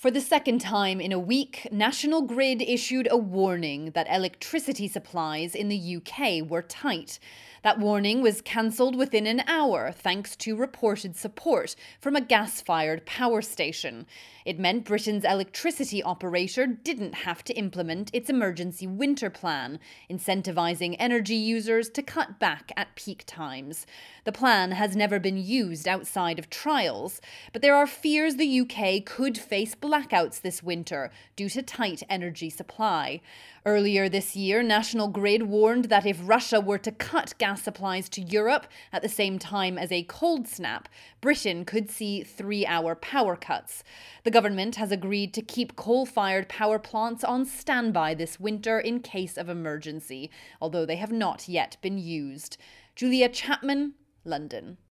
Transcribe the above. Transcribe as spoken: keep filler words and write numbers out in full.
For the second time in a week, National Grid issued a warning that electricity supplies in the U K were tight. That warning was cancelled within an hour thanks to reported support from a gas-fired power station. It meant Britain's electricity operator didn't have to implement its emergency winter plan, incentivising energy users to cut back at peak times. The plan has never been used outside of trials, but there are fears the U K could face blackouts this winter due to tight energy supply. Earlier this year, National Grid warned that if Russia were to cut gas supplies to Europe at the same time as a cold snap, Britain could see three-hour power cuts. The government has agreed to keep coal-fired power plants on standby this winter in case of emergency, although they have not yet been used. Julia Chapman, London.